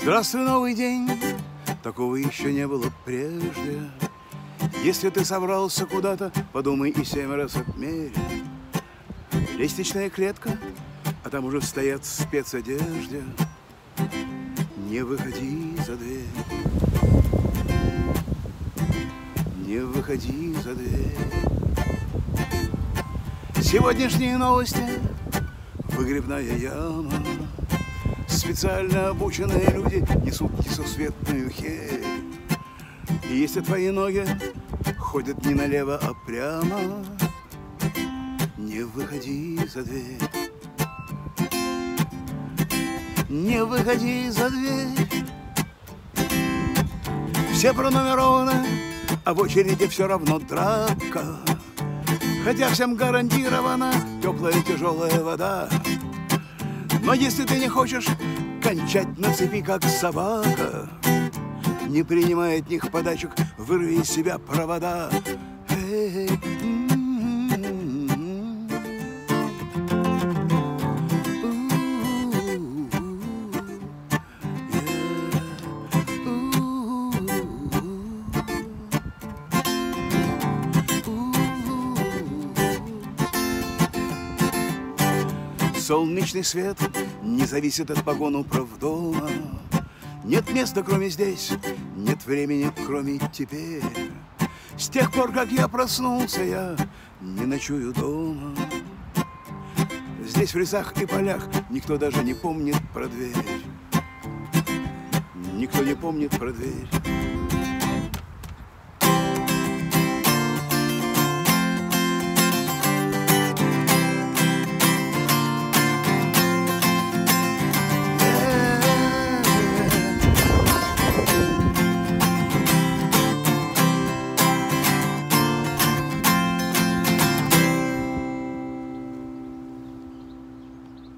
Здравствуй, новый день, такого еще не было прежде. Если ты собрался куда-то, подумай и 7 раз отмерь. Лестничная клетка, а там уже стоят в спецодежде. Не выходи за дверь, не выходи за дверь. Сегодняшние новости, выгребная яма. Специально обученные люди несут несусветную херь. И если твои ноги ходят не налево, а прямо, не выходи за дверь, не выходи за дверь. Все пронумерованы, а в очереди все равно драка. Хотя всем гарантирована теплая тяжелая вода. Но если ты не хочешь кончать на цепи, как собака, не принимай от них подачек, вырви из себя провода. Солнечный свет не зависит от погон управдома. Нет места, кроме здесь, нет времени, кроме теперь. С тех пор, как я проснулся, я не ночую дома. Здесь в лесах и полях никто даже не помнит про дверь. Никто не помнит про дверь.